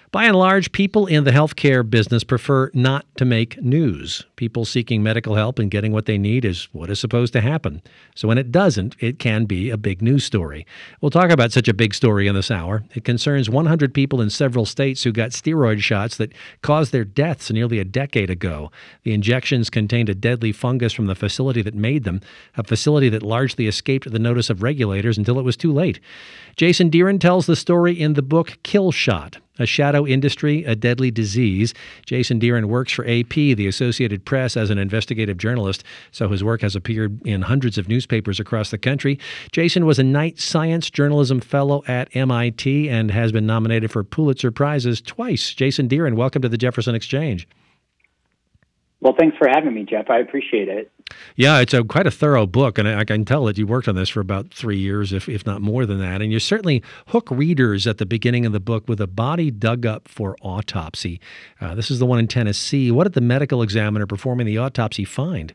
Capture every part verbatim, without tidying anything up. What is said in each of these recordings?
By and large, people in the healthcare business prefer not to make news. People seeking medical help and getting what they need is what is supposed to happen. So when it doesn't, it can be a big news story. We'll talk about such a big story in this hour. It concerns one hundred people in several states who got steroid shots that caused their deaths nearly a decade ago. The injections contained a deadly fungus from the facility that made them, a facility that largely escaped the notice of regulators until it was too late. Jason Deeren tells the story in the book Kill Shot, A Shadow Industry, A Deadly Disease. Jason Deeren works for A P, the Associated Press, as an investigative journalist, so his work has appeared in hundreds of newspapers across the country. Jason was a Knight Science Journalism Fellow at M I T and has been nominated for Pulitzer Prizes twice. Jason Deeren, welcome to the Jefferson Exchange. Well, thanks for having me, Jeff. I appreciate it. Yeah, it's a quite a thorough book, and I, I can tell that you worked on this for about three years, if if not more than that. And you certainly hook readers at the beginning of the book with a body dug up for autopsy. Uh, this is the one in Tennessee. What did the medical examiner performing the autopsy find?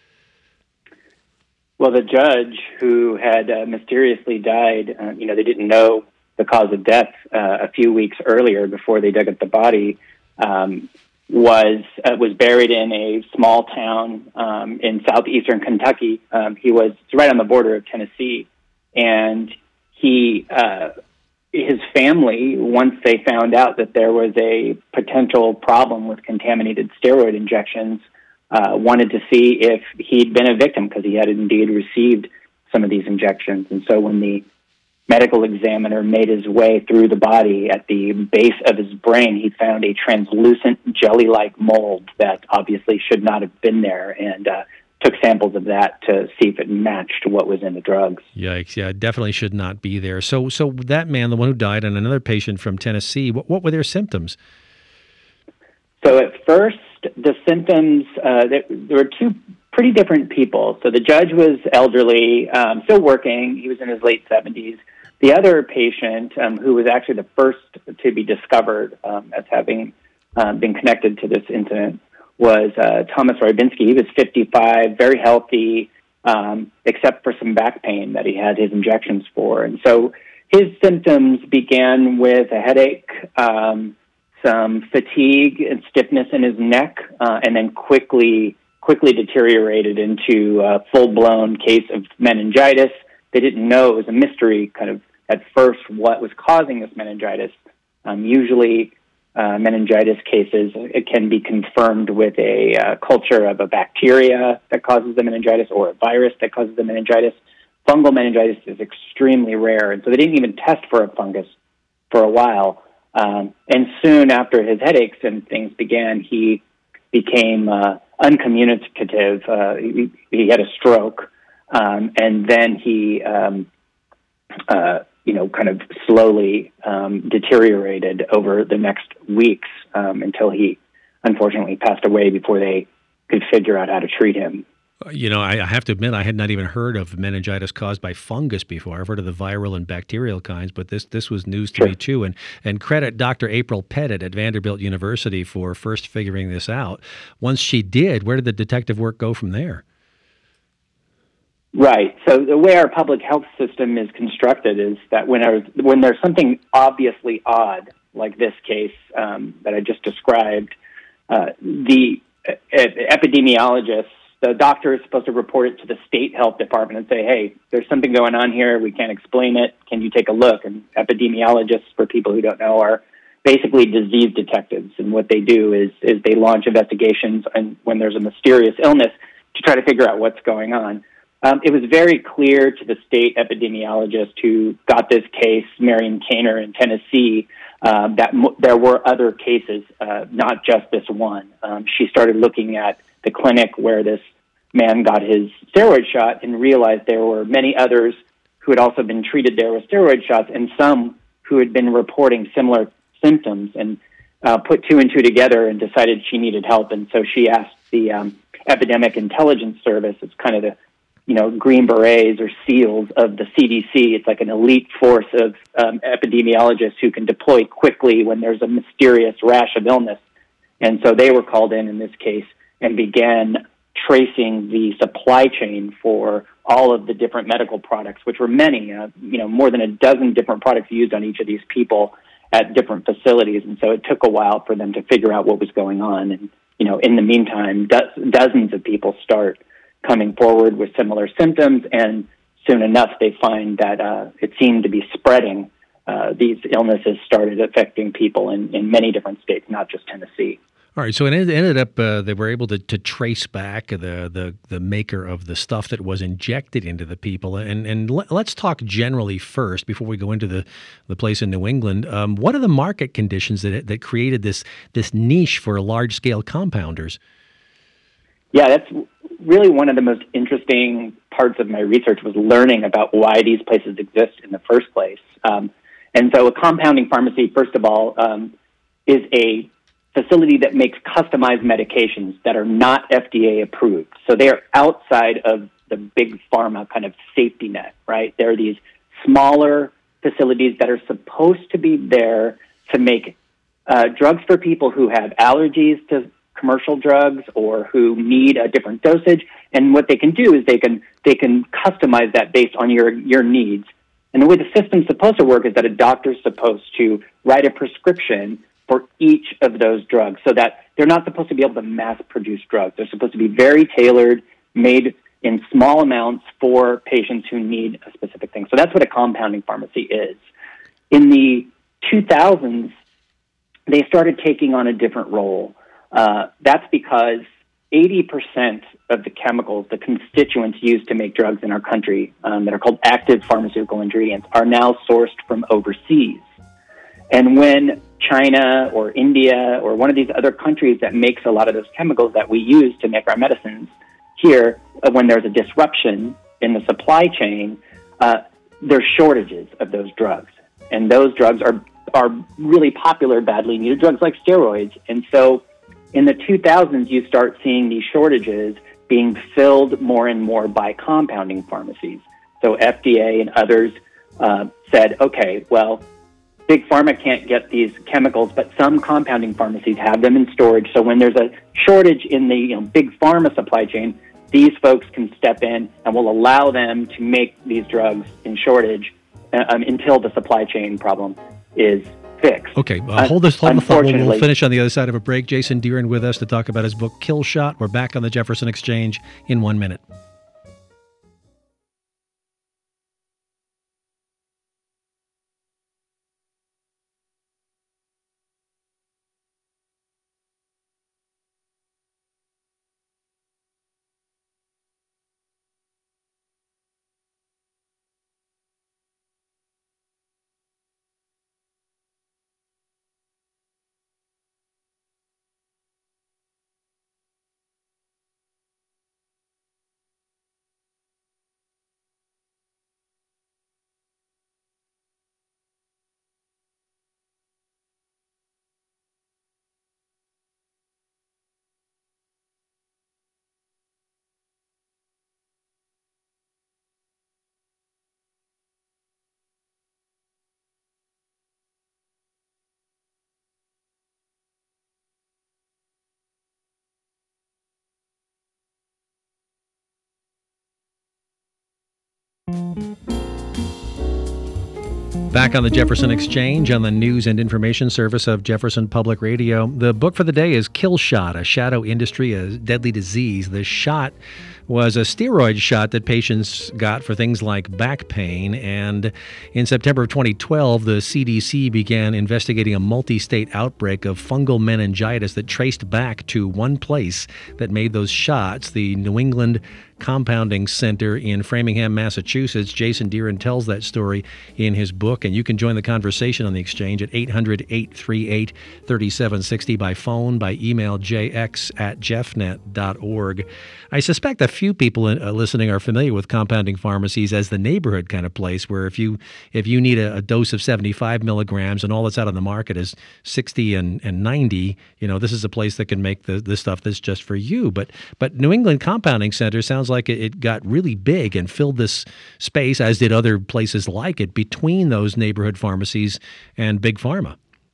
Well, the judge who had uh, mysteriously died, uh, you know, they didn't know the cause of death uh, a few weeks earlier before they dug up the body. Um, was uh, was buried in a small town um, in southeastern Kentucky. Um, he was right on the border of Tennessee, and he uh, his family, once they found out that there was a potential problem with contaminated steroid injections, uh, wanted to see if he'd been a victim because he had indeed received some of these injections. And so when the medical examiner made his way through the body at the base of his brain, he found a translucent jelly-like mold that obviously should not have been there, and uh, took samples of that to see if it matched what was in the drugs. Yikes, yeah, it definitely should not be there. So so that man, the one who died, and another patient from Tennessee, what, what were their symptoms? So at first, the symptoms, uh, there, there were two pretty different people. So the judge was elderly, um, still working. He was in his late seventies. The other patient, um, who was actually the first to be discovered um, as having uh, been connected to this incident, was uh, Thomas Rybinski. He was fifty-five, very healthy, um, except for some back pain that he had his injections for. And so his symptoms began with a headache, um, some fatigue and stiffness in his neck, uh, and then quickly quickly deteriorated into a full-blown case of meningitis. They didn't know. It was a mystery kind of at first what was causing this meningitis. Um, usually uh, meningitis cases, it can be confirmed with a uh, culture of a bacteria that causes the meningitis or a virus that causes the meningitis. Fungal meningitis is extremely rare, and so they didn't even test for a fungus for a while. Um, and soon after his headaches and things began, he became uh, uncommunicative. Uh, he, he had a stroke, um, and then he, um, uh, you know, kind of slowly um, deteriorated over the next weeks um, until he unfortunately passed away before they could figure out how to treat him. You know, I, I have to admit, I had not even heard of meningitis caused by fungus before. I've heard of the viral and bacterial kinds, but this this was news to Sure. me too. And and credit Doctor April Pettit at Vanderbilt University for first figuring this out. Once she did, where did the detective work go from there? Right. So the way our public health system is constructed is that when, our, when there's something obviously odd, like this case um, that I just described, uh, the uh, epidemiologists, the doctor is supposed to report it to the state health department and say, hey, there's something going on here. We can't explain it. Can you take a look? And epidemiologists, for people who don't know, are basically disease detectives. And what they do is, is they launch investigations and when there's a mysterious illness to try to figure out what's going on. Um, it was very clear to the state epidemiologist who got this case, Marion Kaner in Tennessee, uh, that mo- there were other cases, uh, not just this one. Um, she started looking at the clinic where this man got his steroid shot and realized there were many others who had also been treated there with steroid shots and some who had been reporting similar symptoms, and uh, put two and two together and decided she needed help. And so she asked the um, Epidemic Intelligence Service. It's kind of the you know, Green Berets or SEALs of the C D C. It's like an elite force of um, epidemiologists who can deploy quickly when there's a mysterious rash of illness. And so they were called in in this case and began tracing the supply chain for all of the different medical products, which were many, uh, you know, more than a dozen different products used on each of these people. at different facilities. And so it took a while for them to figure out what was going on. And, you know, in the meantime, do- dozens of people start coming forward with similar symptoms, and soon enough they find that uh, it seemed to be spreading. Uh, these illnesses started affecting people in, in many different states, not just Tennessee. All right, so it ended up uh, they were able to, to trace back the, the the maker of the stuff that was injected into the people. And and let, let's talk generally first before we go into the, the place in New England. Um, what are the market conditions that that created this this niche for large scale compounders? Yeah, that's really one of the most interesting parts of my research, was learning about why these places exist in the first place. Um, and so, a compounding pharmacy, first of all, um, is a facility that makes customized medications that are not F D A approved. So they are outside of the big pharma kind of safety net, right? There are these smaller facilities that are supposed to be there to make uh, drugs for people who have allergies to commercial drugs or who need a different dosage. And what they can do is they can they can customize that based on your, your needs. And the way the system's supposed to work is that a doctor's supposed to write a prescription for each of those drugs, so that they're not supposed to be able to mass produce drugs. They're supposed to be very tailored, made in small amounts for patients who need a specific thing. So that's what a compounding pharmacy is. In the two thousands, they started taking on a different role. Uh, that's because eighty percent of the chemicals, the constituents used to make drugs in our country, um, that are called active pharmaceutical ingredients, are now sourced from overseas. And when China or India or one of these other countries that makes a lot of those chemicals that we use to make our medicines here, uh, when there's a disruption in the supply chain, uh, there's shortages of those drugs. And those drugs are, are really popular, badly needed drugs like steroids. And so in the two thousands, you start seeing these shortages being filled more and more by compounding pharmacies. So F D A and others uh, said, okay, well, Big Pharma can't get these chemicals, but some compounding pharmacies have them in storage. So when there's a shortage in the you know, Big Pharma supply chain, these folks can step in and will allow them to make these drugs in shortage um, until the supply chain problem is fixed. Okay, uh, hold this hold the thought. We'll, we'll finish on the other side of a break. Jason Dearen with us to talk about his book, Kill Shot. We're back on the Jefferson Exchange in one minute. Back on the Jefferson Exchange on the news and information service of Jefferson Public Radio. The book for the day is Kill Shot, A Shadow Industry, a Deadly Disease. The shot was a steroid shot that patients got for things like back pain. And in September of twenty twelve, the C D C began investigating a multi-state outbreak of fungal meningitis that traced back to one place that made those shots, the New England Compounding Center in Framingham, Massachusetts. Jason Dearen tells that story in his book, and you can join the conversation on the Exchange at eight hundred, eight three eight, three seven six zero by phone, by email, jx at jeffnet dot org. I suspect a few people uh, listening are familiar with compounding pharmacies as the neighborhood kind of place where if you if you need a, a dose of seventy-five milligrams and all that's out on the market is sixty and, and ninety, you know, this is a place that can make the, the stuff that's just for you. But but New England Compounding Center sounds like it, it got really big and filled this space, as did other places like it, between those neighborhood pharmacies and Big Pharma.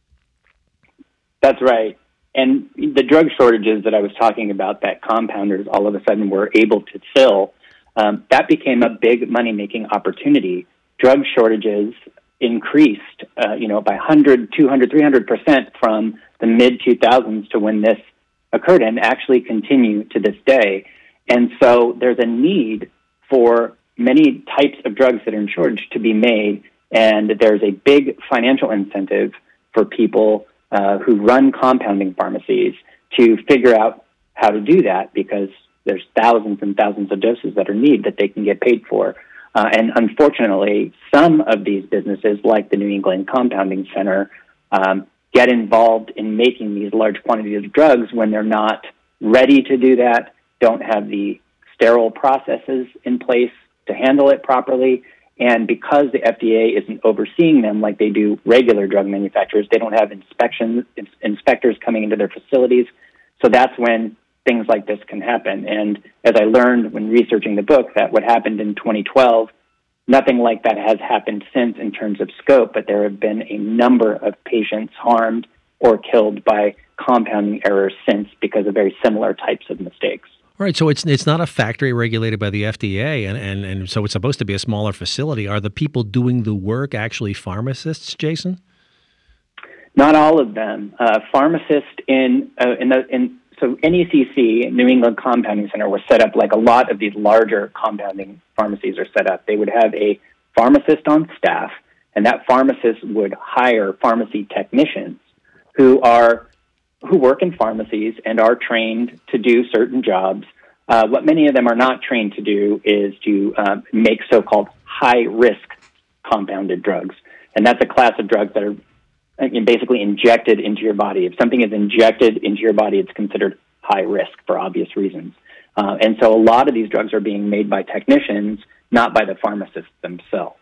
That's right. And the drug shortages that I was talking about that compounders all of a sudden were able to fill, um, that became a big money-making opportunity. Drug shortages increased, uh, you know, by one hundred, two hundred, three hundred percent from the mid two thousands to when this occurred, and actually continue to this day. And so there's a need for many types of drugs that are insured to be made, and there's a big financial incentive for people uh, who run compounding pharmacies to figure out how to do that, because there's thousands and thousands of doses that are needed that they can get paid for. Uh, and unfortunately, some of these businesses, like the New England Compounding Center, um, get involved in making these large quantities of drugs when they're not ready to do that, don't have the sterile processes in place to handle it properly. And because the F D A isn't overseeing them like they do regular drug manufacturers, they don't have inspections, ins- inspectors coming into their facilities. So that's when things like this can happen. And as I learned when researching the book, that what happened in twenty twelve, nothing like that has happened since in terms of scope, but there have been a number of patients harmed or killed by compounding errors since because of very similar types of mistakes. All right, so it's it's not a factory regulated by the F D A, and, and, and so it's supposed to be a smaller facility. Are the people doing the work actually pharmacists, Jason? Not all of them. Uh, pharmacists in uh, in the in so N E C C, New England Compounding Center, was set up like a lot of these larger compounding pharmacies are set up. They would have a pharmacist on staff, and that pharmacist would hire pharmacy technicians who are who work in pharmacies and are trained to do certain jobs. Uh, what many of them are not trained to do is to uh, make so-called high-risk compounded drugs. And that's a class of drugs that are uh, basically injected into your body. If something is injected into your body, it's considered high risk for obvious reasons. Uh, and so a lot of these drugs are being made by technicians, not by the pharmacists themselves.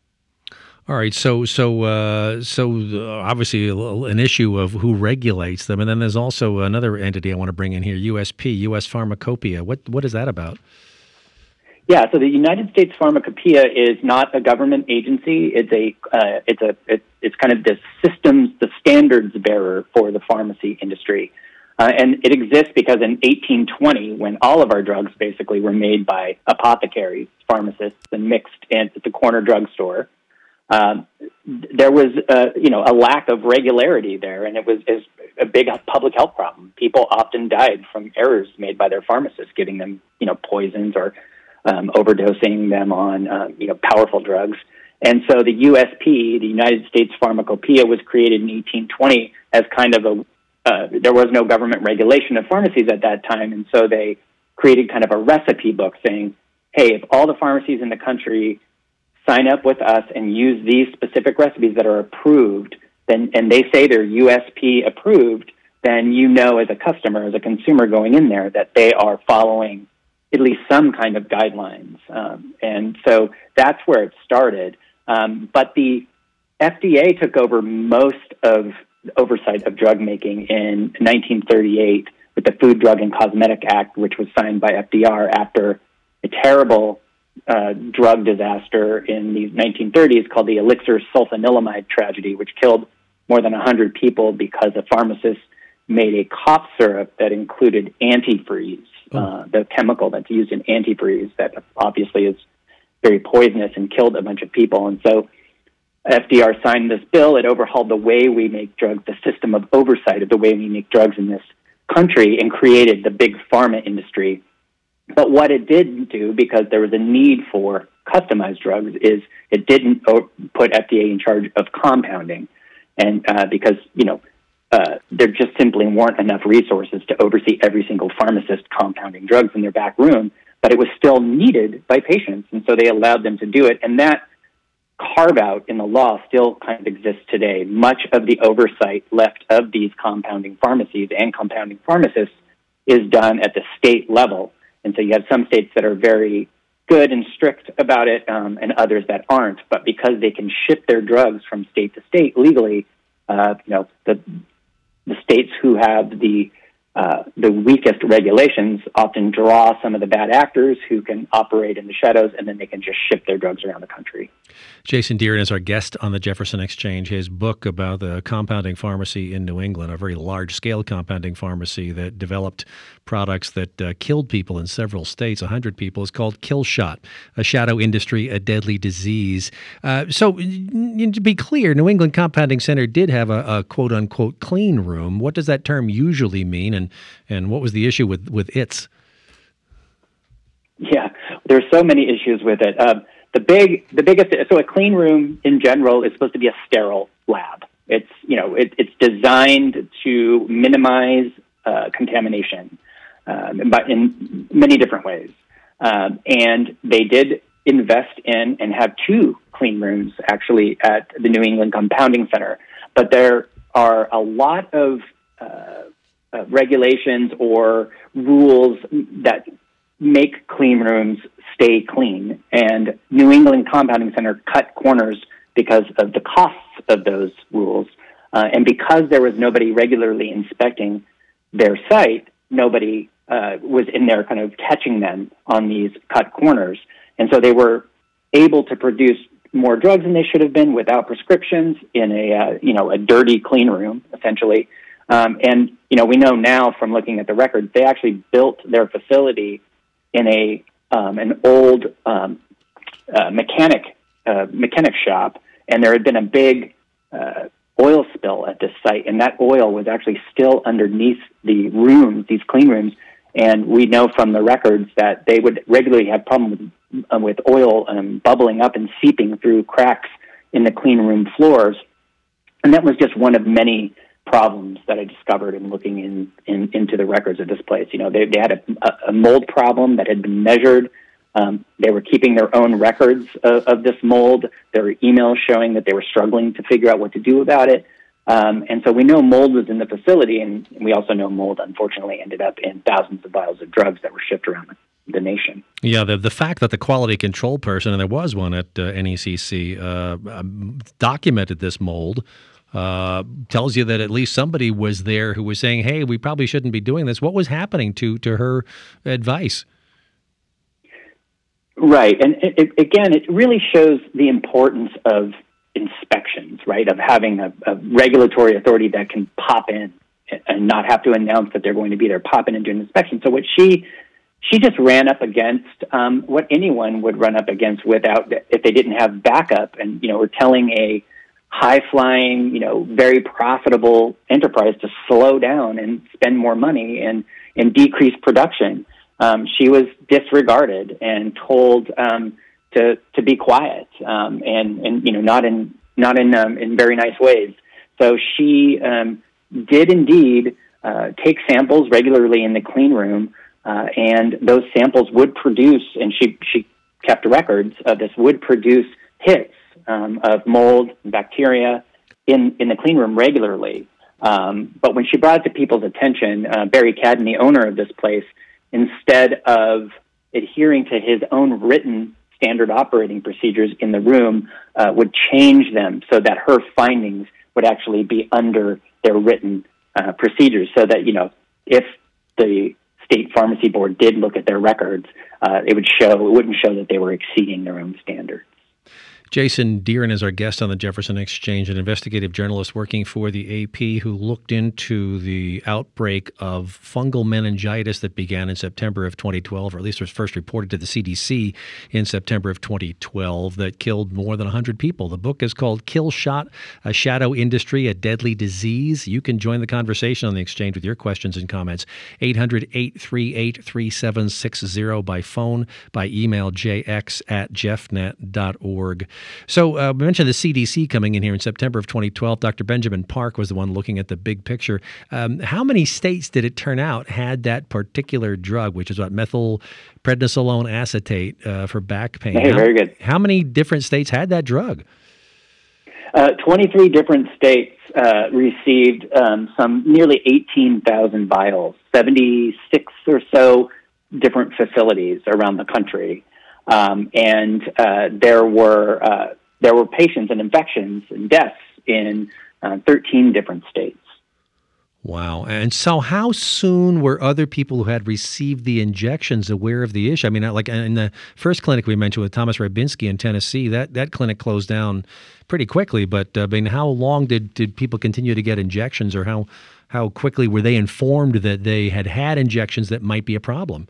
All right, so so uh, so uh, obviously an issue of who regulates them, and then there's also another entity I want to bring in here, U S P, U S Pharmacopeia. What what is that about? Yeah, so the United States Pharmacopeia is not a government agency. It's a uh, it's a it, it's kind of the systems, the standards bearer for the pharmacy industry, uh, and it exists because in eighteen twenty, when all of our drugs basically were made by apothecaries, pharmacists, and mixed in at the corner drugstore. Um, there was, uh, you know, a lack of regularity there, and it was, it was a big public health problem. People often died from errors made by their pharmacists, giving them, you know, poisons or um, overdosing them on, uh, you know, powerful drugs. And so the U S P, the United States Pharmacopeia, was created in eighteen twenty as kind of a, uh, there was no government regulation of pharmacies at that time, and so they created kind of a recipe book saying, hey, if all the pharmacies in the country sign up with us and use these specific recipes that are approved, then and they say they're U S P approved, then you know as a customer, as a consumer going in there, that they are following at least some kind of guidelines. Um, and so that's where it started. Um, but the F D A took over most of the oversight of drug making in nineteen thirty-eight with the Food, Drug, and Cosmetic Act, which was signed by F D R after a terrible Uh, drug disaster in the nineteen thirties called the elixir sulfanilamide tragedy, which killed more than one hundred people because a pharmacist made a cough syrup that included antifreeze, oh. uh, the chemical that's used in antifreeze that obviously is very poisonous and killed a bunch of people. And so F D R signed this bill. It overhauled the way we make drugs, the system of oversight of the way we make drugs in this country, and created the big pharma industry. But what it didn't do, because there was a need for customized drugs, is it didn't put F D A in charge of compounding. And uh, because, you know, uh, there just simply weren't enough resources to oversee every single pharmacist compounding drugs in their back room, but it was still needed by patients, and so they allowed them to do it. And that carve-out in the law still kind of exists today. Much of the oversight left of these compounding pharmacies and compounding pharmacists is done at the state level. And so you have some states that are very good and strict about it, um, and others that aren't. But because they can ship their drugs from state to state legally, uh, you know, the the states who have the uh, the weakest regulations often draw some of the bad actors who can operate in the shadows, and then they can just ship their drugs around the country. Jason Dearen is our guest on the Jefferson Exchange. His book about the compounding pharmacy in New England, a very large-scale compounding pharmacy that developed products that uh, killed people in several states, one hundred people, is called Kill Shot, A Shadow Industry, A Deadly Disease. Uh, so to be clear, New England Compounding Center did have a, a quote-unquote clean room. What does that term usually mean, and, and what was the issue with, with its? Yeah, there's so many issues with it. Um, the big, the biggest, so a clean room in general is supposed to be a sterile lab. It's, you know, it, it's designed to minimize uh, contamination, um, but in many different ways. Um, and they did invest in and have two clean rooms actually at the New England Compounding Center. But there are a lot of uh, uh, regulations or rules that make clean rooms stay clean. And New England Compounding Center cut corners because of the costs of those rules. Uh, and because there was nobody regularly inspecting their site, nobody uh, was in there kind of catching them on these cut corners. And so they were able to produce more drugs than they should have been without prescriptions in a, uh, you know, a dirty clean room, essentially. Um, and, you know, we know now from looking at the records, they actually built their facility in a um, an old um, uh, mechanic uh, mechanic shop, and there had been a big uh, oil spill at this site, and that oil was actually still underneath the rooms, these clean rooms. And we know from the records that they would regularly have problems with, uh, with oil um, bubbling up and seeping through cracks in the clean room floors. And that was just one of many problems that I discovered in looking in, in into the records of this place. You know, they, they had a, a mold problem that had been measured. Um, they were keeping their own records of, of this mold. There were emails showing that they were struggling to figure out what to do about it. Um, and so we know mold was in the facility, and we also know mold, unfortunately, ended up in thousands of vials of drugs that were shipped around the, the nation. Yeah, the the fact that the quality control person, and there was one at uh, N E C C, uh, documented this mold, Uh, tells you that at least somebody was there who was saying, hey, we probably shouldn't be doing this. What was happening to, to her advice? Right. And it, it, again, it really shows the importance of inspections, right, of having a, a regulatory authority that can pop in and not have to announce that they're going to be there, pop in and do an inspection. So what she she just ran up against um, what anyone would run up against without, if they didn't have backup. And, you know, we're telling a high-flying, you know, very profitable enterprise to slow down and spend more money and, and decrease production. Um, she was disregarded and told um, to to be quiet um, and and you know not in not in um, in very nice ways. So she um, did indeed uh, take samples regularly in the clean room, uh, and those samples would produce, and she she kept records of this, would produce hits Um, of mold and bacteria in, in the clean room regularly. Um, but when she brought it to people's attention, uh, Barry Cadden, the owner of this place, instead of adhering to his own written standard operating procedures in the room, uh, would change them so that her findings would actually be under their written uh, procedures, so that, you know, if the state pharmacy board did look at their records, uh, it would show, it wouldn't show that they were exceeding their own standards. Jason Dearen is our guest on the Jefferson Exchange, an investigative journalist working for the A P who looked into the outbreak of fungal meningitis that began in September of twenty twelve, or at least was first reported to the C D C in September of twenty twelve, that killed more than one hundred people. The book is called Kill Shot, A Shadow Industry, A Deadly Disease. You can join the conversation on the Exchange with your questions and comments. eight hundred, eight three eight, three seven six zero by phone, by email, j x at jeffnet dot org. So uh, we mentioned the C D C coming in here in September of twenty twelve. Doctor Benjamin Park was the one looking at the big picture. Um, how many states did it turn out had that particular drug, which is what, methylprednisolone acetate uh, for back pain? Hey, how, very good. How many different states had that drug? Uh, twenty-three different states uh, received um, some nearly eighteen thousand vials, seventy-six or so different facilities around the country. Um, and uh, there were uh, there were patients and infections and deaths in uh, thirteen different states. Wow. And so how soon were other people who had received the injections aware of the issue? I mean, like in the first clinic we mentioned with Thomas Rybinski in Tennessee, that, that clinic closed down pretty quickly. But uh, I mean, how long did, did people continue to get injections, or how, how quickly were they informed that they had had injections that might be a problem?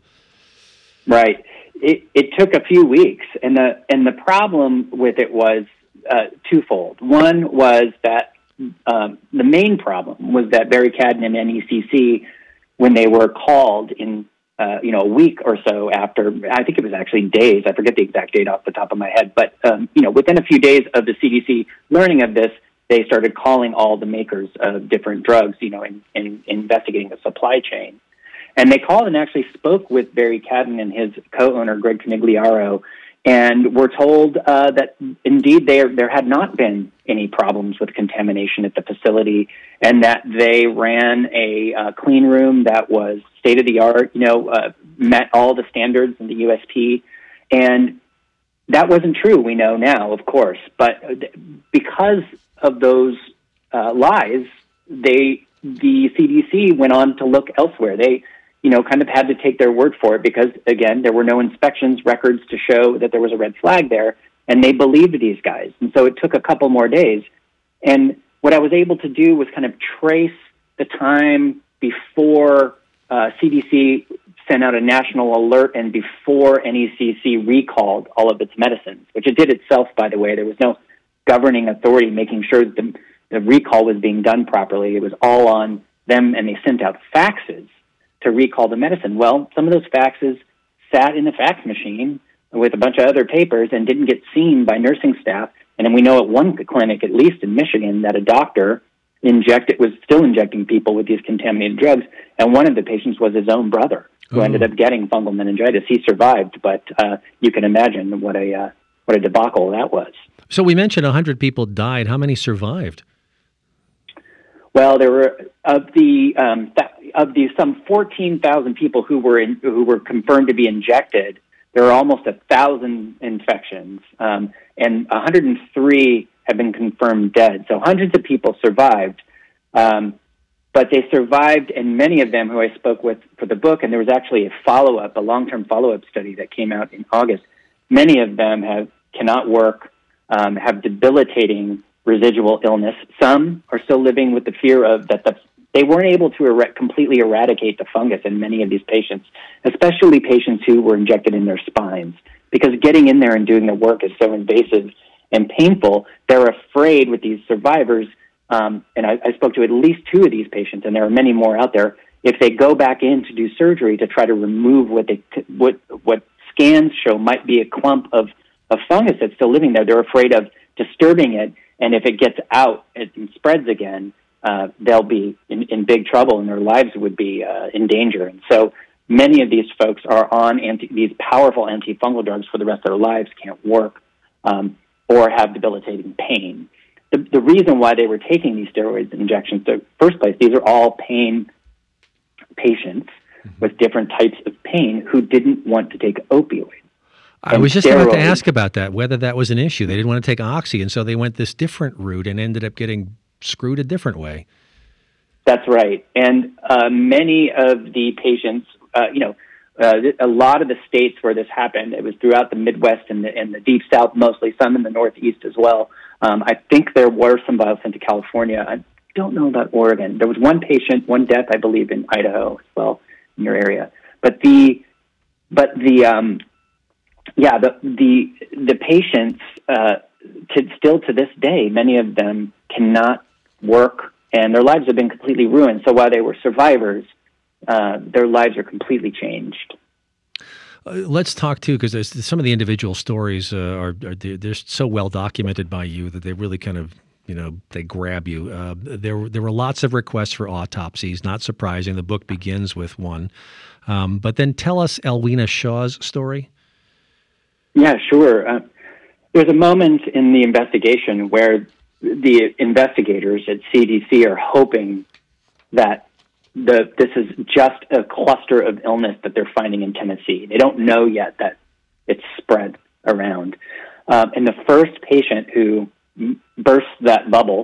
Right. It, it took a few weeks. And the, and the problem with it was uh, twofold. One was that Um, the main problem was that Barry Cadden and N E C C, when they were called in, uh, you know, a week or so after, I think it was actually days, I forget the exact date off the top of my head, but, um, you know, within a few days of the C D C learning of this, they started calling all the makers of different drugs, you know, in, in investigating the supply chain. And they called and actually spoke with Barry Cadden and his co-owner, Greg Conigliaro, and we're told uh, that indeed there there had not been any problems with contamination at the facility, and that they ran a uh, clean room that was state of the art, you know, uh, met all the standards in the U S P, and that wasn't true. We know now, of course, but because of those uh, lies, they the C D C went on to look elsewhere. They you know, kind of had to take their word for it because, again, there were no inspections records to show that there was a red flag there, and they believed these guys. And so it took a couple more days. And what I was able to do was kind of trace the time before uh, C D C sent out a national alert and before N E C C recalled all of its medicines, which it did itself, by the way. There was no governing authority making sure that the, the recall was being done properly. It was all on them, and they sent out faxes to recall the medicine. Well, some of those faxes sat in the fax machine with a bunch of other papers and didn't get seen by nursing staff. And then we know at one clinic, at least in Michigan, that a doctor injected was still injecting people with these contaminated drugs, and one of the patients was his own brother, who oh. ended up getting fungal meningitis. He survived, but uh, you can imagine what a uh, what a debacle that was. So we mentioned one hundred people died. How many survived? Well, there were of the um, th- of the some fourteen thousand people who were in, who were confirmed to be injected. There are almost a thousand infections, um, and one hundred three have been confirmed dead. So hundreds of people survived, um, but they survived, and many of them who I spoke with for the book, and there was actually a follow up, a long term follow up study that came out in August. Many of them have cannot work, um, have debilitating residual illness. Some are still living with the fear of that the, they weren't able to er- completely eradicate the fungus in many of these patients, especially patients who were injected in their spines, because getting in there and doing the work is so invasive and painful. They're afraid with these survivors, um, and I, I spoke to at least two of these patients, and there are many more out there. If they go back in to do surgery to try to remove what they what what scans show might be a clump of, of fungus that's still living there, they're afraid of disturbing it. And if it gets out and spreads again, uh, they'll be in, in big trouble, and their lives would be uh, in danger. And so many of these folks are on anti, these powerful antifungal drugs for the rest of their lives, can't work, um, or have debilitating pain. The, the reason why they were taking these steroid injections in the first place, these are all pain patients mm-hmm. with different types of pain who didn't want to take opioids. I was just about to ask about that, whether that was an issue. They didn't want to take oxy, and so they went this different route and ended up getting screwed a different way. That's right. And uh, many of the patients, uh, you know, uh, a lot of the states where this happened, it was throughout the Midwest and the, and the Deep South mostly, some in the Northeast as well. Um, I think there were some vials sent to California. I don't know about Oregon. There was one patient, one death, I believe, in Idaho as well, in your area. But the, but the, um, Yeah, the the the patients uh, to, still to this day, many of them cannot work, and their lives have been completely ruined. So while they were survivors, uh, their lives are completely changed. Uh, let's talk too, because some of the individual stories uh, are, are they're, they're so well documented by you that they really kind of you know they grab you. Uh, there there were lots of requests for autopsies. Not surprising. The book begins with one, um, but then tell us Elwina Shaw's story. Yeah, sure. Uh, there's a moment in the investigation where the investigators at C D C are hoping that the this is just a cluster of illness that they're finding in Tennessee. They don't know yet that it's spread around. Um, and the first patient who burst that bubble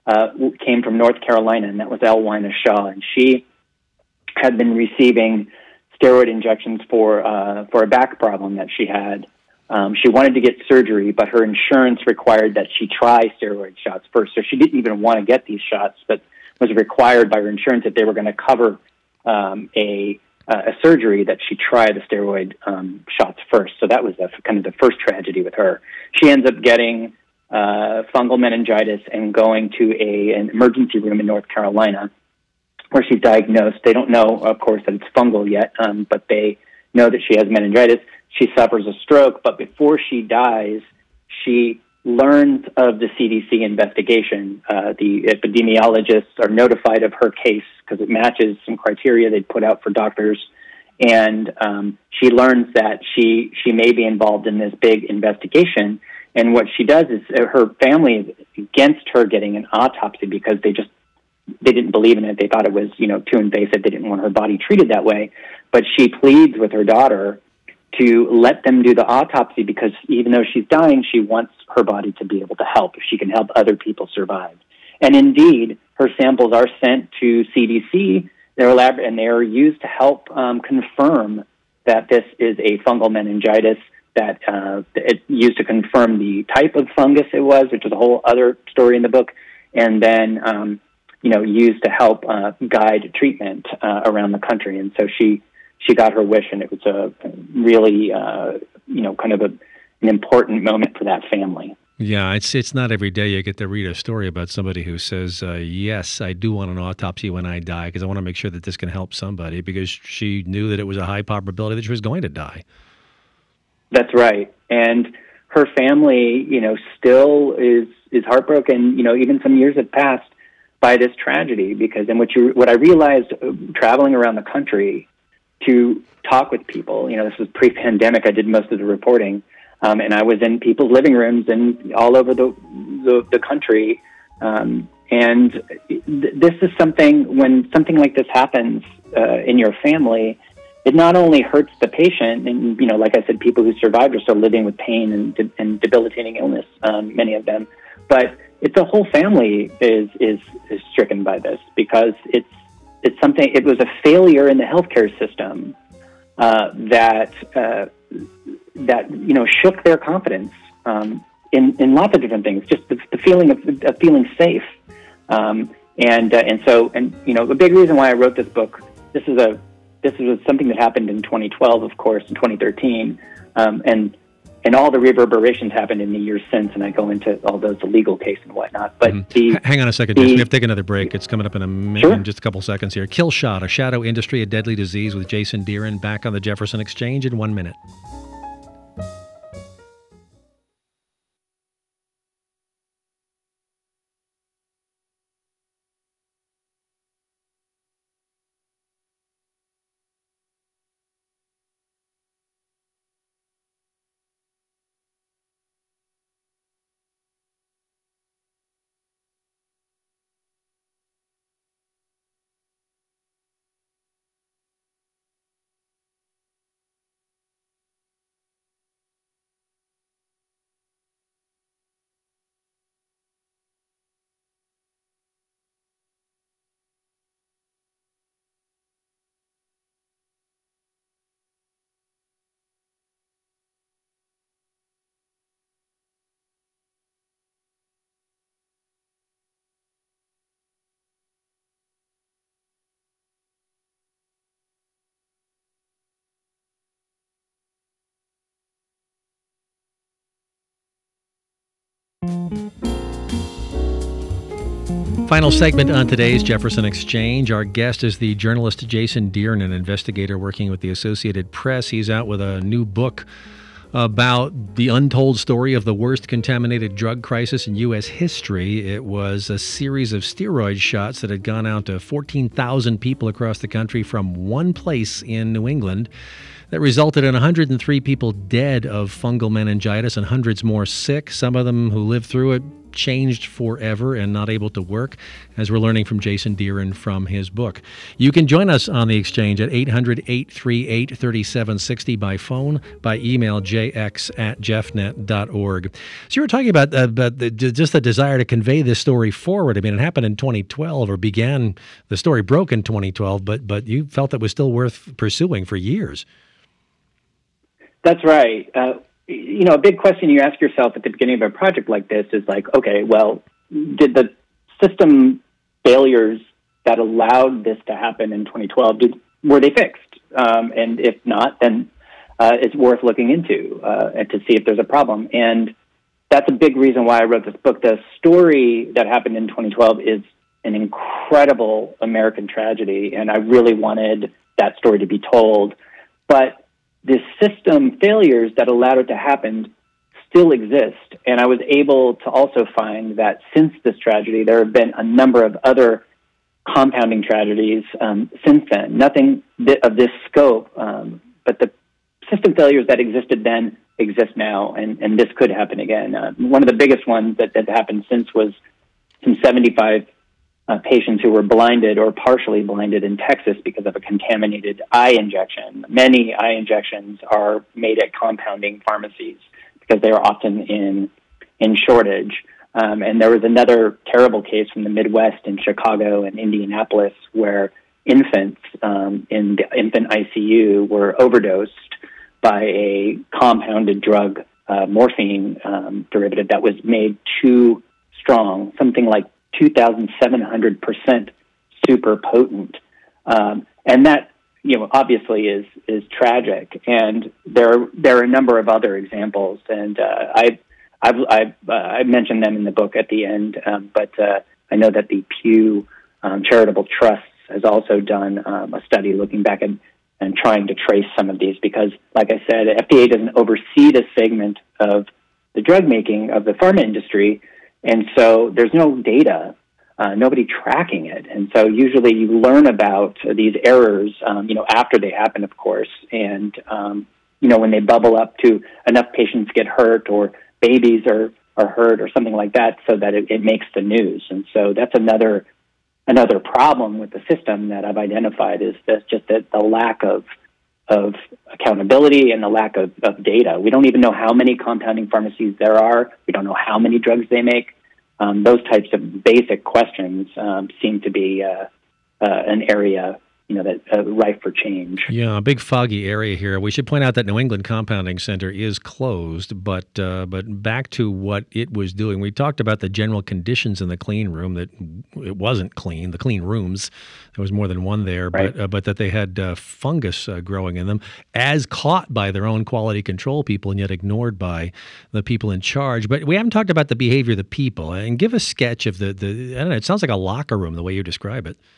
uh, came from North Carolina, and that was Elwina Shaw, and she had been receiving steroid injections for uh, for a back problem that she had. Um, she wanted to get surgery, but her insurance required that she try steroid shots first. So she didn't even want to get these shots, but was required by her insurance that they were going to cover um, a uh, a surgery that she try the steroid um, shots first. So that was the, kind of the first tragedy with her. She ends up getting uh, fungal meningitis and going to a, an emergency room in North Carolina where she's diagnosed. They don't know, of course, that it's fungal yet, um, but they know that she has meningitis. She suffers a stroke, but before she dies, she learns of the C D C investigation. Uh, the epidemiologists are notified of her case because it matches some criteria they'd put out for doctors. And um, she learns that she she may be involved in this big investigation. And what she does is uh, her family is against her getting an autopsy because they just they didn't believe in it. They thought it was, you know, too invasive. They didn't want her body treated that way. But she pleads with her daughter to let them do the autopsy because even though she's dying, she wants her body to be able to help if she can help other people survive. And indeed, her samples are sent to C D C. They're lab- and they are used to help um, confirm that this is a fungal meningitis, that uh, it's used to confirm the type of fungus it was, which is a whole other story in the book, and then, um, you know, used to help uh, guide treatment uh, around the country. And so she she got her wish, and it was a really, uh, you know, kind of a, an important moment for that family. Yeah, it's it's not every day you get to read a story about somebody who says, uh, yes, I do want an autopsy when I die because I want to make sure that this can help somebody, because she knew that it was a high probability that she was going to die. That's right. And her family, you know, still is is heartbroken, you know, even some years have passed by this tragedy, because and what you what I realized uh, traveling around the country to talk with people, you know, this was pre-pandemic, I did most of the reporting, um, and I was in people's living rooms and all over the the, the country, um, and th- this is something, when something like this happens uh, in your family, it not only hurts the patient, and, you know, like I said, people who survived are still living with pain and, de- and debilitating illness, um, many of them, but it's the whole family is, is is stricken by this, because it's it's something. It was a failure in the healthcare system uh, that uh, that you know shook their confidence um, in in lots of different things. Just the, the feeling of, of feeling safe, um, and uh, and so and you know the big reason why I wrote this book. This is a this was something that happened in twenty twelve, of course, in twenty thirteen, um, and. And all the reverberations happened in the years since, and I go into all those, the legal case and whatnot. But mm-hmm. the, Hang on a second, the, Jason. We have to take another break. It's coming up in, a minute, sure. in just a couple seconds here. Kill Shot, a shadow industry, a deadly disease, with Jason Dearen, back on the Jefferson Exchange in one minute. Final segment on today's Jefferson Exchange. Our guest is the journalist Jason Dearen, an investigator working with the Associated Press. He's out with a new book about the untold story of the worst contaminated drug crisis in U S history. It was a series of steroid shots that had gone out to fourteen thousand people across the country from one place in New England. that resulted in one hundred three people dead of fungal meningitis and hundreds more sick. Some of them who lived through it changed forever and not able to work, as we're learning from Jason Deeren from his book. You can join us on the Exchange at eight hundred, eight three eight, three seven six zero by phone, by email, j x at jeffnet dot org. So you were talking about, uh, about the, just the desire to convey this story forward. I mean, it happened in twenty twelve, or began, the story broke in twenty twelve, but, but you felt it was still worth pursuing for years. That's right. Uh, you know, a big question you ask yourself at the beginning of a project like this is like, okay, well, did the system failures that allowed this to happen in twenty twelve, did, were they fixed? Um, and if not, then uh, it's worth looking into uh, and to see if there's a problem. And that's a big reason why I wrote this book. The story that happened in twenty twelve is an incredible American tragedy, and I really wanted that story to be told. But the system failures that allowed it to happen still exist. And I was able to also find that since this tragedy, there have been a number of other compounding tragedies um, since then. Nothing of this scope, um, but the system failures that existed then exist now, and, and this could happen again. Uh, one of the biggest ones that, that happened since was some seventy-five Uh, patients who were blinded or partially blinded in Texas because of a contaminated eye injection. Many eye injections are made at compounding pharmacies because they are often in in shortage. Um, and there was another terrible case from the Midwest in Chicago and Indianapolis where infants um, in the infant I C U were overdosed by a compounded drug, uh, morphine um, derivative that was made too strong, something like two thousand seven hundred percent super potent. Um, and that, you know, obviously is, is tragic. And there, there are a number of other examples. And, uh, I, I've, I've, uh, I mentioned them in the book at the end. Um, but, uh, I know that the Pew, um, Charitable Trusts has also done, um, a study looking back at, and trying to trace some of these because, like I said, F D A doesn't oversee this segment of the drug making of the pharma industry. And so there's no data, uh, nobody tracking it. And so usually you learn about these errors, um, you know, after they happen, of course. And, um, you know, when they bubble up to enough patients get hurt or babies are, are hurt or something like that so that it, it makes the news. And so that's another another problem with the system that I've identified is that just that the lack of of accountability and the lack of, of data. We don't even know how many compounding pharmacies there are. We don't know how many drugs they make. Um, those types of basic questions um, seem to be uh, uh, an area, you know, that uh, ripe for change. Yeah, a big foggy area here. We should point out that New England Compounding Center is closed, but uh, but back to what it was doing. We talked about the general conditions in the clean room, that it wasn't clean, the clean rooms. There was more than one there, right. but uh, but that they had uh, fungus uh, growing in them, as caught by their own quality control people and yet ignored by the people in charge. But we haven't talked about the behavior of the people. And give a sketch of the, the I don't know, it sounds like a locker room the way you describe it.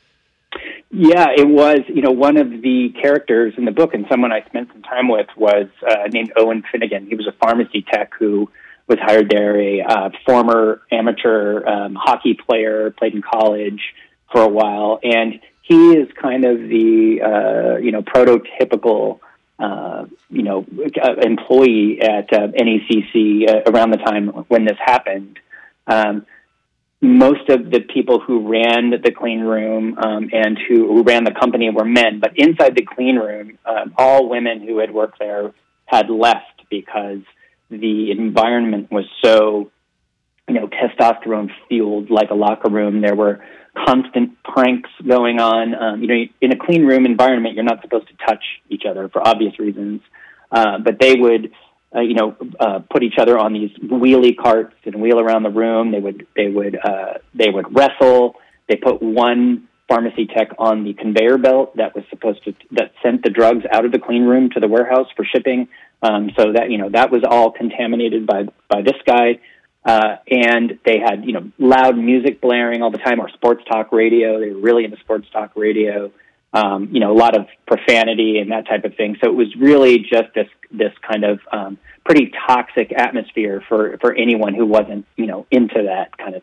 Yeah, it was, you know, one of the characters in the book and someone I spent some time with was uh, named Owen Finnegan. He was a pharmacy tech who was hired there, a uh, former amateur um, hockey player, played in college for a while. And he is kind of the, uh, you know, prototypical, uh, you know, uh, employee at uh, N E C C uh, around the time when this happened. Um Most of the people who ran the clean room um, and who, who ran the company were men, but inside the clean room, um, all women who had worked there had left because the environment was so, you know, testosterone fueled like a locker room. There were constant pranks going on. Um, you know, in a clean room environment, you're not supposed to touch each other for obvious reasons, uh, but they would. Uh, you know, uh, put each other on these wheelie carts and wheel around the room. They would, they would, uh, they would wrestle. They put one pharmacy tech on the conveyor belt that was supposed to, that sent the drugs out of the clean room to the warehouse for shipping. Um, so that, you know, that was all contaminated by, by this guy. Uh, and they had, you know, loud music blaring all the time, or sports talk radio. They were really into sports talk radio. Um, you know, a lot of profanity and that type of thing. So it was really just this this kind of um, pretty toxic atmosphere for, for anyone who wasn't, you know, into that kind of thing.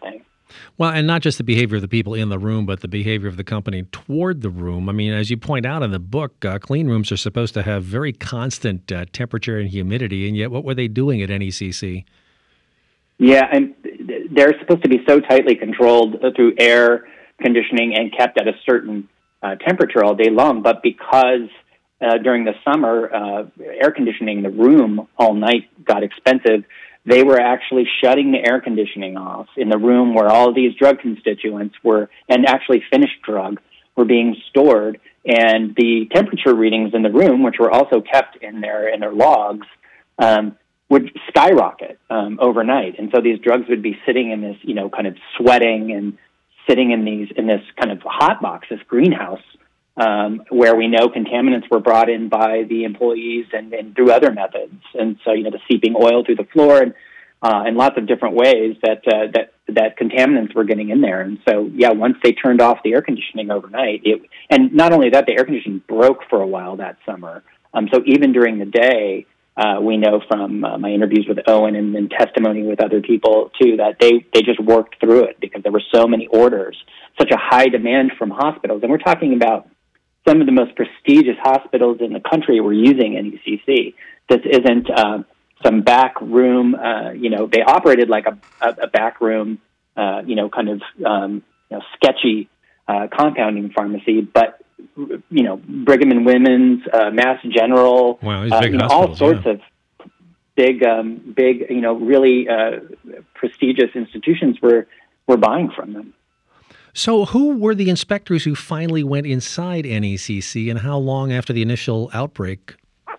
Well, and not just the behavior of the people in the room, but the behavior of the company toward the room. I mean, as you point out in the book, uh, clean rooms are supposed to have very constant uh, temperature and humidity, and yet what were they doing at N E C C? Yeah, and they're supposed to be so tightly controlled through air conditioning and kept at a certain uh, temperature all day long, but because uh, during the summer, uh, air conditioning the room all night got expensive, they were actually shutting the air conditioning off in the room where all of these drug constituents were, and actually finished drug, were being stored. And the temperature readings in the room, which were also kept in their in their logs, um, would skyrocket um, overnight. And so these drugs would be sitting in this, you know, kind of sweating and sitting in these in this kind of hot box, this greenhouse, um, where we know contaminants were brought in by the employees and, and through other methods. And so, you know, the seeping oil through the floor and uh, and lots of different ways that uh, that that contaminants were getting in there. And so, yeah, once they turned off the air conditioning overnight, it, and not only that, the air conditioning broke for a while that summer. Um, so even during the day, uh, we know from uh, my interviews with Owen and, and testimony with other people too that they they just worked through it because there were so many orders, such a high demand from hospitals, and we're talking about some of the most prestigious hospitals in the country were using N E C C. This isn't uh, some back room, uh, you know, they operated like a, a, a back room, uh, you know, kind of um, you know, sketchy uh, compounding pharmacy, but, you know, Brigham and Women's, uh, Mass General, wow, these uh, big you know, hospitals, all sorts yeah. of big, um, big, you know, really uh, prestigious institutions were, were buying from them. So who were the inspectors who finally went inside N E C C, and how long after the initial outbreak?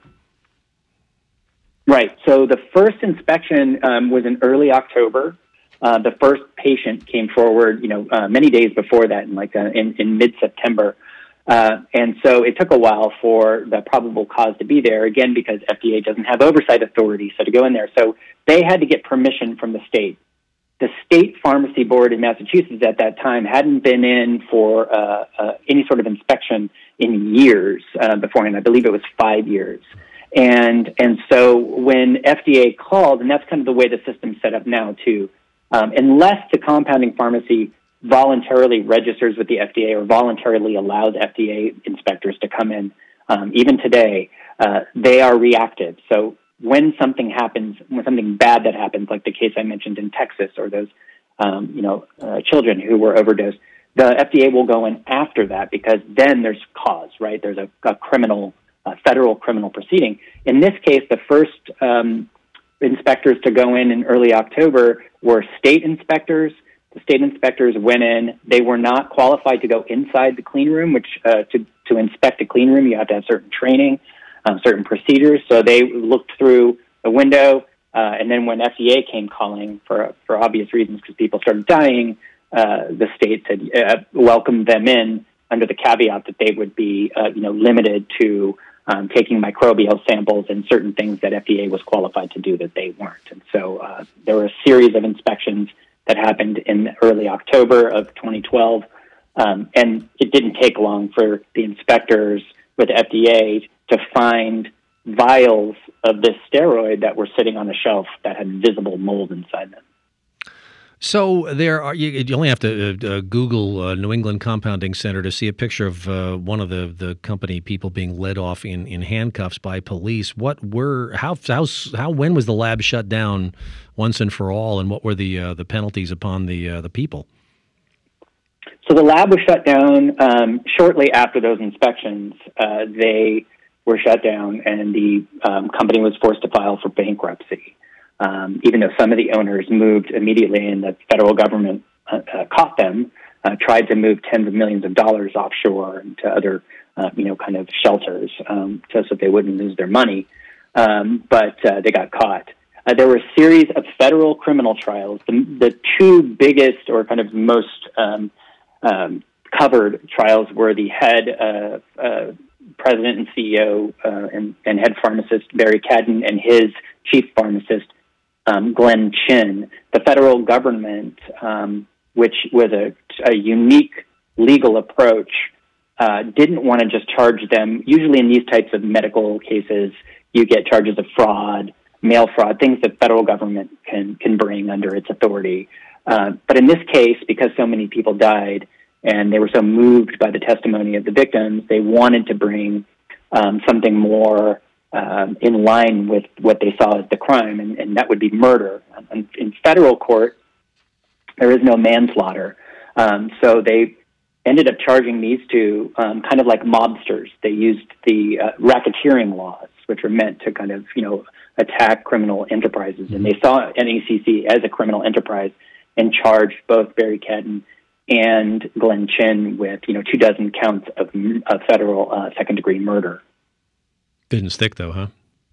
Right. So the first inspection um, was in early October. Uh, the first patient came forward, you know, uh, many days before that, in like uh, in, in mid-September. Uh, and so it took a while for the probable cause to be there, again, because F D A doesn't have oversight authority, so to go in there. So they had to get permission from the state. The state pharmacy board in Massachusetts at that time hadn't been in for uh, uh, any sort of inspection in years uh, beforehand. I believe it was five years. And and so when F D A called, and that's kind of the way the system's set up now too, um, unless the compounding pharmacy voluntarily registers with the F D A or voluntarily allows F D A inspectors to come in, um, even today, uh, they are reactive. So when something happens, when something bad that happens, like the case I mentioned in Texas, or those, um, you know, uh, children who were overdosed, the F D A will go in after that because then there's cause, right? There's a, a criminal, a federal criminal proceeding. In this case, the first um, inspectors to go in in early October were state inspectors. The state inspectors went in. They were not qualified to go inside the clean room, which uh, to to inspect a clean room, you have to have certain training. Um, certain procedures, so they looked through the window, uh, and then when F D A came calling for for obvious reasons, because people started dying, uh, the state had uh, welcomed them in under the caveat that they would be, uh, you know, limited to um, taking microbial samples and certain things that F D A was qualified to do that they weren't. And so uh, there were a series of inspections that happened in early October of twenty twelve, um, and it didn't take long for the inspectors with F D A to find vials of this steroid that were sitting on a shelf that had visible mold inside them. So there are. You, you only have to uh, uh, Google uh, New England Compounding Center to see a picture of uh, one of the, the company people being led off in, in handcuffs by police. What were how how how when was the lab shut down once and for all, and what were the uh, the penalties upon the uh, the people? So the lab was shut down um, shortly after those inspections. Uh, they were shut down, and the um, company was forced to file for bankruptcy. Um, even though some of the owners moved immediately, and the federal government uh, uh, caught them, uh, tried to move tens of millions of dollars offshore into other, uh, you know, kind of shelters, um, just so they wouldn't lose their money. Um, but uh, they got caught. Uh, there were a series of federal criminal trials. The, the two biggest, or kind of most um, um, covered trials, were the head uh, uh, president and C E O uh, and, and head pharmacist Barry Cadden and his chief pharmacist um, Glenn Chin. The federal government, um, which was a, a unique legal approach, uh, didn't want to just charge them. Usually in these types of medical cases, you get charges of fraud, mail fraud, things that federal government can can bring under its authority. Uh, but in this case, because so many people died and they were so moved by the testimony of the victims, they wanted to bring um, something more um, in line with what they saw as the crime, and, and that would be murder. And in federal court, there is no manslaughter. Um, so they ended up charging these two um, kind of like mobsters. They used the uh, racketeering laws, which are meant to kind of, you know, attack criminal enterprises. And they saw N A C C as a criminal enterprise and charged both Barry Cadden and Glenn Chin with, you know, two dozen counts of, of federal uh, second-degree murder. Didn't stick, though, huh?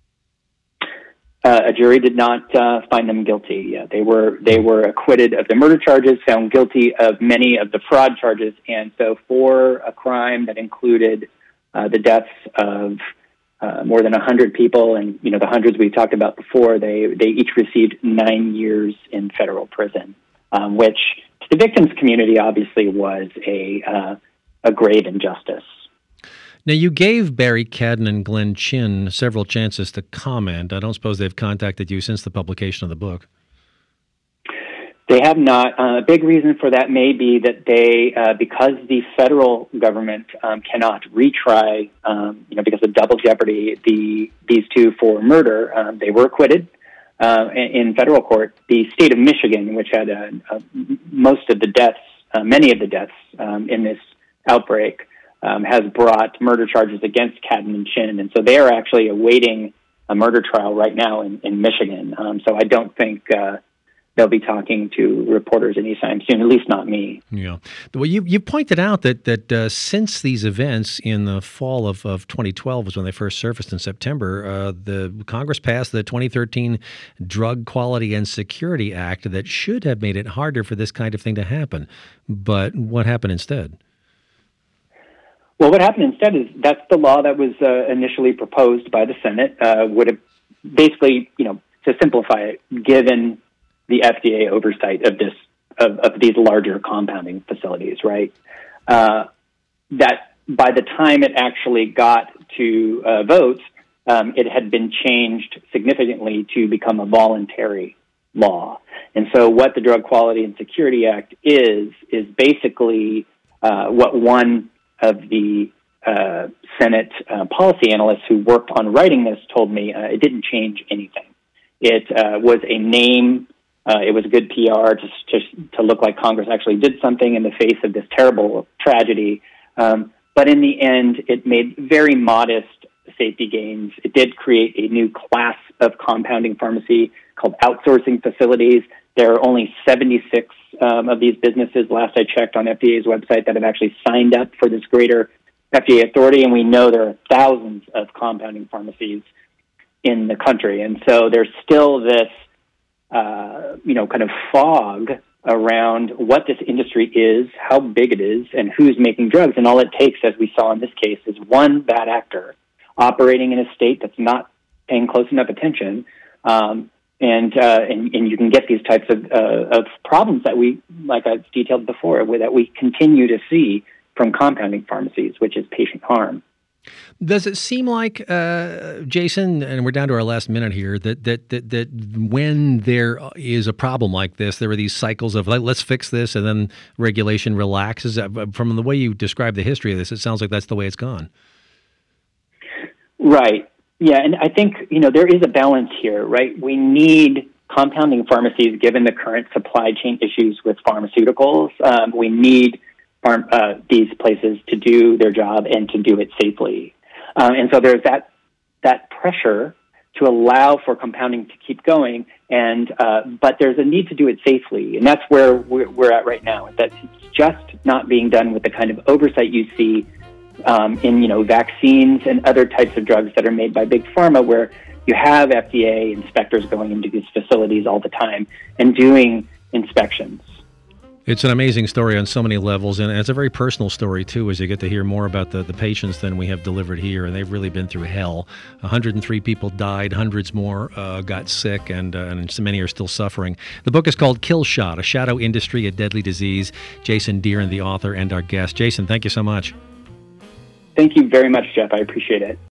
Uh, a jury did not uh, find them guilty. Yeah, they were they were acquitted of the murder charges, found guilty of many of the fraud charges, and so for a crime that included uh, the deaths of uh, more than a hundred people, and you know the hundreds we talked about before, they they each received nine years in federal prison, um, which to the victims' community obviously was a uh, a grave injustice. Now, you gave Barry Cadden and Glenn Chin several chances to comment. I don't suppose they've contacted you since the publication of the book. They have not. Uh, a big reason for that may be that they, uh, because the federal government um, cannot retry, um, you know, because of double jeopardy, the these two for murder, um, they were acquitted uh, in federal court. The state of Michigan, which had uh, uh, most of the deaths, uh, many of the deaths um, in this outbreak, Um, has brought murder charges against Cadden and Chin, and so they are actually awaiting a murder trial right now in, in Michigan. Um, so I don't think uh, they'll be talking to reporters anytime soon, at least not me. Yeah. Well, you you pointed out that that uh, since these events in the fall of, of twenty twelve was when they first surfaced in September, uh, the Congress passed the twenty thirteen Drug Quality and Security Act that should have made it harder for this kind of thing to happen. But what happened instead? Well, what happened instead is that's the law that was uh, initially proposed by the Senate, uh, would have basically, you know, to simplify it, given the F D A oversight of this of, of these larger compounding facilities, right? Uh, that by the time it actually got to uh, vote, um, it had been changed significantly to become a voluntary law. And so what the Drug Quality and Security Act is, is basically uh, what one of the uh, Senate uh, policy analysts who worked on writing this told me uh, it didn't change anything. It uh, was a name. Uh, it was good P R to, to to look like Congress actually did something in the face of this terrible tragedy. Um, but in the end, it made very modest safety gains. It did create a new class of compounding pharmacy called outsourcing facilities. There are only seventy-six um, of these businesses, last I checked on F D A's website, that have actually signed up for this greater F D A authority, and we know there are thousands of compounding pharmacies in the country. And so there's still this, uh, you know, kind of fog around what this industry is, how big it is, and who's making drugs. And all it takes, as we saw in this case, is one bad actor operating in a state that's not paying close enough attention, um, And, uh, and and you can get these types of uh, of problems that we, like I've detailed before, that we continue to see from compounding pharmacies, which is patient harm. Does it seem like, uh, Jason, and we're down to our last minute here, that, that that that when there is a problem like this, there are these cycles of, like, let's fix this, and then regulation relaxes? From the way you describe the history of this, it sounds like that's the way it's gone. Right. Yeah, and I think, you know, there is a balance here, right? We need compounding pharmacies, given the current supply chain issues with pharmaceuticals. Um, we need farm, uh, these places to do their job and to do it safely. Um, and so there's that that pressure to allow for compounding to keep going, and uh, but there's a need to do it safely, and that's where we're, we're at right now. That it's just not being done with the kind of oversight you see Um, in, you know, vaccines and other types of drugs that are made by Big Pharma, where you have F D A inspectors going into these facilities all the time and doing inspections. It's an amazing story on so many levels, and it's a very personal story, too, as you get to hear more about the, the patients than we have delivered here, and they've really been through hell. one hundred three people died, hundreds more uh, got sick, and, uh, and so many are still suffering. The book is called Kill Shot, A Shadow Industry, A Deadly Disease. Jason Dearen, the author, and our guest. Jason, thank you so much. Thank you very much, Jeff. I appreciate it.